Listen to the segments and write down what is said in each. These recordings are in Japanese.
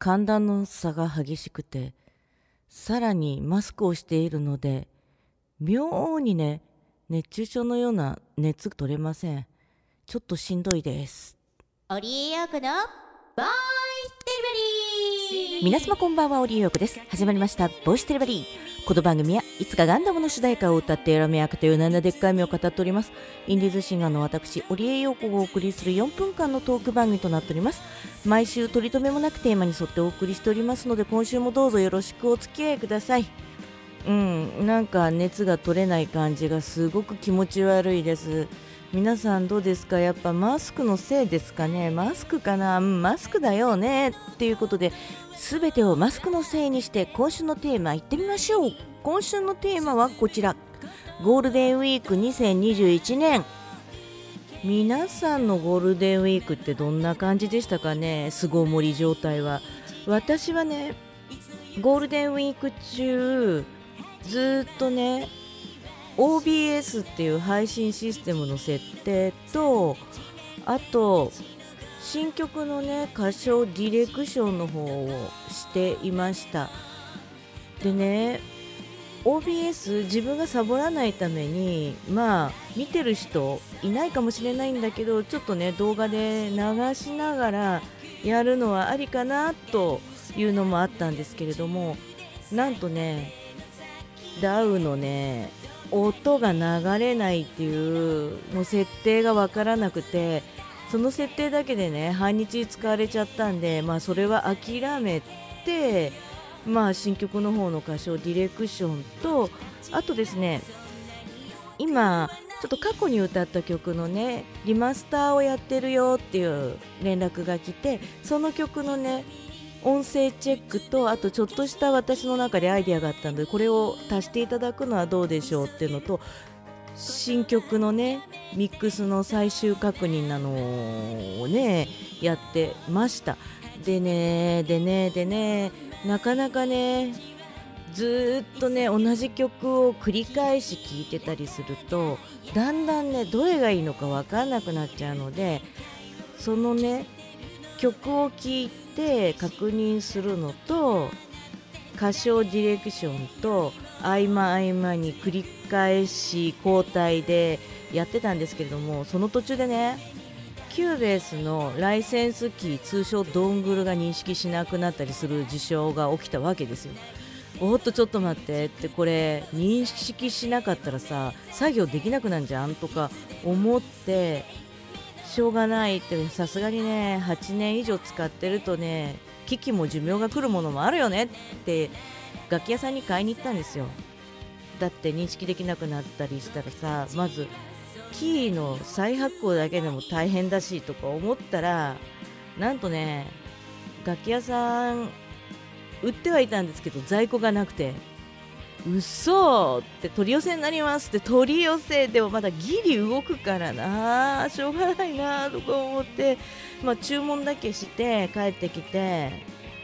寒暖の差が激しくて、さらにマスクをしているので、妙にね、熱中症のような熱が取れません。ちょっとしんどいです。 オリエヨークのボイスデリバリー。 皆様こんばんは、オリエヨークです。始まりましたボイスデリバリー。この番組はいつかガンダムの主題歌を歌ってエラメ役という7でっかい目を語っております。インディーズシンガーの私オリエヨークがお送りする4分間のトーク番組となっております。毎週取り留めもなくテーマに沿ってお送りしておりますので、今週もどうぞよろしくお付き合いください。なんか熱が取れない感じがすごく気持ち悪いです。皆さんどうですか？やっぱマスクのせいですかね？マスクかな？マスクだよねっていうことで、全てをマスクのせいにして今週のテーマいってみましょう。今週のテーマはこちら、ゴールデンウィーク2021年。皆さんのゴールデンウィークってどんな感じでしたかね？巣ごもり状態は。私はね、ゴールデンウィーク中ずっとね、OBS っていう配信システムの設定と、あと新曲のね歌唱ディレクションの方をしていました。でね、 OBS 自分がサボらないために、見てる人いないかもしれないんだけど、ちょっとね動画で流しながらやるのはありかなというのもあったんですけれども、なんとねダウのね音が流れないっていうもう設定がわからなくて、その設定だけでね半日使われちゃったんで、それは諦めて、新曲の方の歌唱ディレクションと、あとですね、今ちょっと過去に歌った曲のねリマスターをやってるよっていう連絡が来て、その曲のね音声チェックと、あとちょっとした私の中でアイデアがあったので、これを足していただくのはどうでしょうっていうのと、新曲のねミックスの最終確認なのをねやってました。でねなかなかね、ずっとね同じ曲を繰り返し聴いてたりすると、だんだんねどれがいいのか分かんなくなっちゃうので、そのね曲を聴いて確認するのと、歌唱ディレクションと合間に繰り返し交代でやってたんですけれども、その途中でねキューベースのライセンスキー、通称ドングルが認識しなくなったりする事象が起きたわけですよ。おっとちょっと待ってって、これ認識しなかったらさ作業できなくなんじゃんとか思って、しょうがないって、さすがにね8年以上使ってるとね機器も寿命が来るものもあるよねって楽器屋さんに買いに行ったんですよ。だって認識できなくなったりしたらさ、まずキーの再発行だけでも大変だしとか思ったら、なんとね楽器屋さん売ってはいたんですけど在庫がなくて、嘘って取り寄せになりますって、取り寄せでもまだギリ動くからな、しょうがないなとか思って、注文だけして帰ってきて、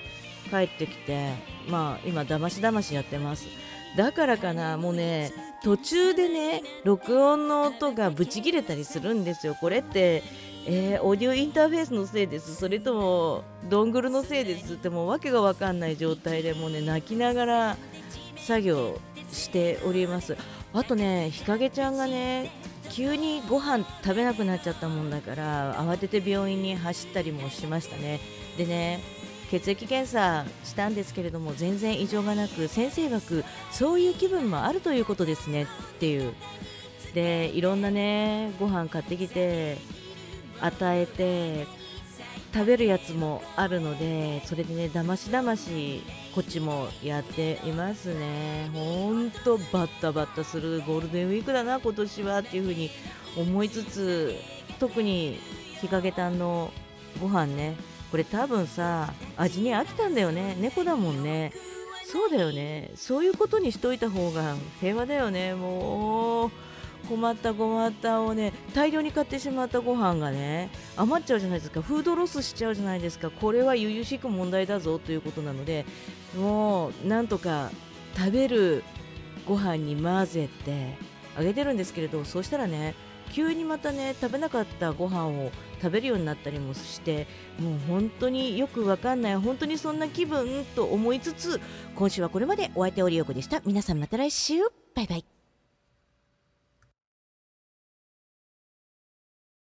今だましだましやってます。だからかな、もうね途中でね録音の音がブチ切れたりするんですよ。これってオーディオインターフェースのせいです、それともドングルのせいですって、もうわけがわかんない状態で、もうね泣きながら作業しております。あとね、日陰ちゃんがね急にご飯食べなくなっちゃったもんだから、慌てて病院に走ったりもしましたね。でね、血液検査したんですけれども全然異常がなく、先生曰くそういう気分もあるということですねっていう。でいろんなねご飯買ってきて与えて食べるやつもあるので、それでねだましこっちもやっていますね。ほんとバッタバッタするゴールデンウィークだな今年はっていう風に思いつつ、特に日陰たんのご飯ね、これ多分さ味に飽きたんだよね、猫だもんね。そうだよね、そういうことにしといた方が平和だよね。もう困ったをね大量に買ってしまったご飯がね余っちゃうじゃないですか。フードロスしちゃうじゃないですか。これは由々しく問題だぞということなので、もうなんとか食べるご飯に混ぜてあげてるんですけれど、そうしたらね急にまたね食べなかったご飯を食べるようになったりもして、もう本当によくわかんない、本当にそんな気分と思いつつ、今週はこれまで。お相手オリオコでした。皆さんまた来週、バイバイ。